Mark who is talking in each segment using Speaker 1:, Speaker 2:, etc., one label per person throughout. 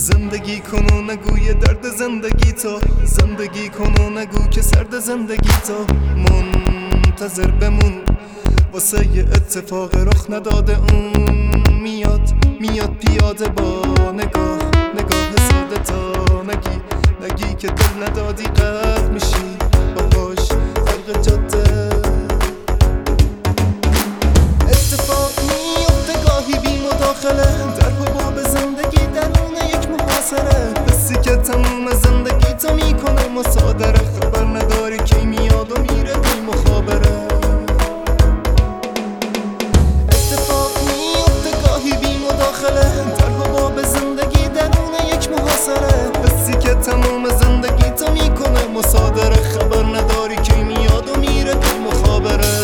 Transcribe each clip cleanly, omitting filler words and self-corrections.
Speaker 1: زندگی کن و نگوی درد زندگی تو، زندگی کن و نگو که سرد زندگی تو. منتظر بمون واسه یه اتفاق رخ نداده اون میاد پیاده با نگاه ساده تا نگی که دل ندادی غرق میشی باهاش غرق جاده. اتفاق میفته گاهی بی مداخله در حباب زندگی درون یک محاصره. حسی که تموم زندگی تو میکنه مصادره، خبر نداری کی میاد و میره بی مخابره. اتفاق میفته گاهی بی مداخله در حباب زندگی درون یک محاصره. حسی که تموم زندگی تو میکنه مصادره، خبر نداری کی میاد و میره بی مخابره.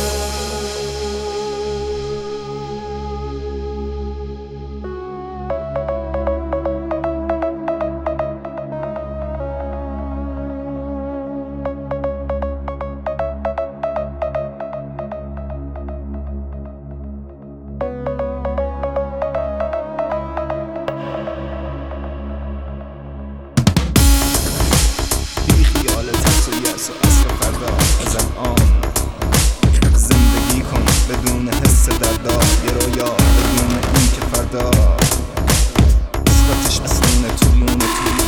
Speaker 1: و اصل فردا از الان زندگی کن بدون حس دردا، یه رویا بدون این که فردا اسقاطش اصلونه طولونه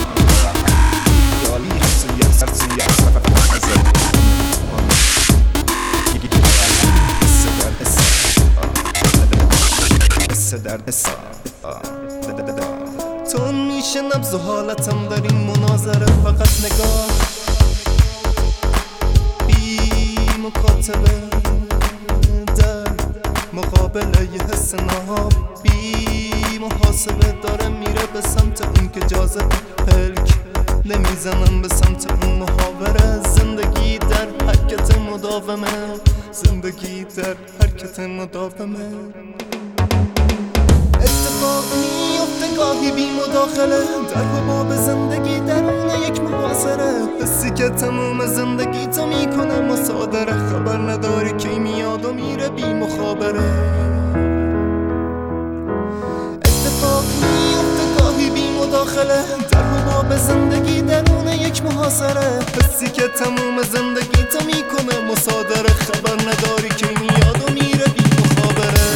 Speaker 1: خیالی حسوی اصل سوی اصل فردا از الان حس درد حس تون میشه نبض و حالتم در این مناظره. فقط نگاه مکاتبه در مقابله یه حس نهاب بی محاسبه داره میره به سمت اون که جاذبه. پلک نمیزنم به سمت اون محاوره. زندگی در حرکت مداومه، زندگی در حرکت مداومه. اتفاق میفته گاهی بی مداخله در حباب زندگی درون یک محاصره. حسی که تموم زندگی تو میکنه مصادره، خبر نداری کی میاد و میره بی مخابره. اتفاق میفته گاهی بی مداخله در حباب زندگی درون یک محاصره. حسی که تموم زندگی تو میکنه مصادره، خبر نداری کی میاد و میره بی مخابره.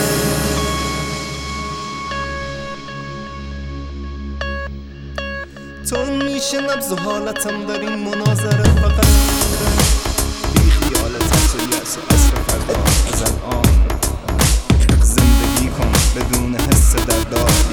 Speaker 1: تون میشه نبض و حالتم در این مناظره. فقط بی خیالت و یأس و اصل فردا از الان زندگی کن بدون حس دردا.